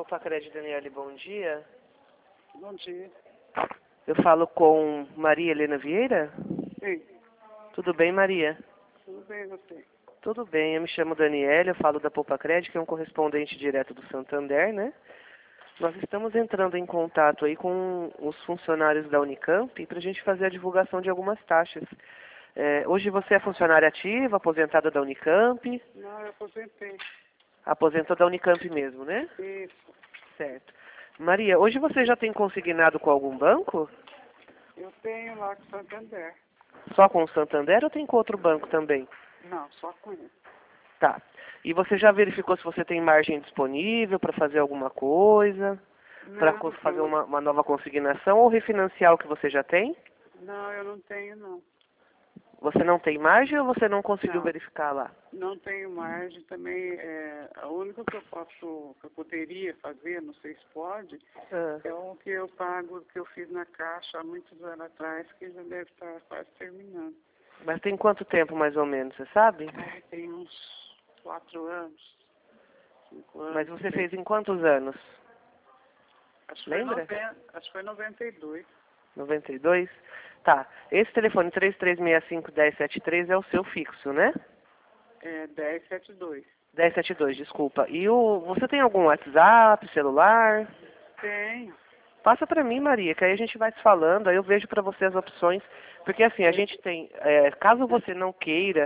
Pacred, Daniele, bom dia. Bom dia. Eu falo com Maria Helena Vieira? Sim, Tudo bem, Maria? tudo bem você? Tudo bem, eu me chamo Daniele, eu falo da Pacred, que é um correspondente direto do Santander, né? Nós estamos entrando em contato aí com os funcionários da Unicamp para a gente fazer a divulgação de algumas taxas. Hoje você é funcionária ativa, aposentada da Unicamp? Não, eu aposentei. Aposentou da Unicamp mesmo, né? Isso. Certo. Maria, hoje você já tem consignado com algum banco? Eu tenho lá com o Santander. Só com o Santander ou tem com outro banco também? Não, só com ele. Tá. E você já verificou se você tem margem disponível para fazer alguma coisa? Para Não, fazer uma nova consignação ou refinanciar o que você já tem? não, eu não tenho, não. Você não tem margem ou você não conseguiu Não, verificar lá? não tenho margem também. A única que eu poderia fazer, não sei se pode, Ah, é o que eu pago, que eu fiz na Caixa há muitos anos atrás, que já deve estar quase terminando. mas tem quanto tempo mais ou menos, você sabe? Ai, tem uns 4 anos, 5 anos. Mas você 6. fez em quantos anos? Acho que Lembra? foi 92. 92? Tá. Esse telefone 3365-1073 é o seu fixo, né? É 1072. 1072, desculpa. E você tem algum WhatsApp, celular? Tenho. Passa pra mim, Maria, que aí a gente vai se falando, aí eu vejo pra você as opções. Porque assim, a gente tem, caso você não queira,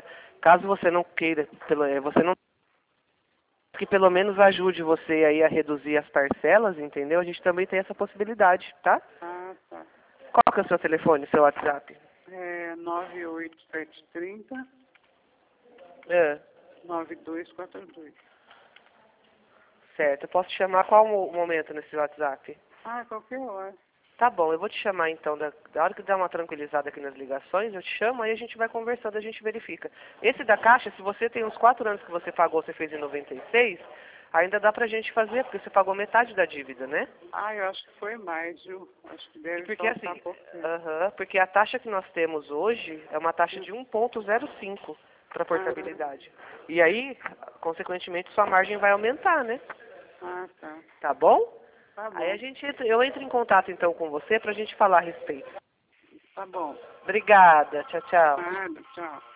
você não que pelo menos ajude você aí a reduzir as parcelas, entendeu? A gente também tem essa possibilidade, tá? Ah, tá. Qual que é o seu telefone, seu WhatsApp? É 98730 É, 9242. certo. Eu posso te chamar qual momento nesse WhatsApp? Ah, qualquer hora. Tá bom, eu vou te chamar então, da hora que der uma tranquilizada aqui nas ligações, eu te chamo, aí a gente vai conversando, a gente verifica. Esse da Caixa, se você tem uns 4 anos que você pagou, você fez em 96, ainda dá pra gente fazer, porque você pagou metade da dívida, né? Ah, eu acho que foi mais, viu? Acho que deve Porque faltar assim, pouquinho. porque a taxa que nós temos hoje é uma taxa de 1,05 para portabilidade. E aí, consequentemente, sua margem vai aumentar, né? Ah, tá. Tá bom? Tá Aí bom. eu entro em contato então com você pra gente falar a respeito. Tá bom. Obrigada, tchau, tchau. Nada, tchau.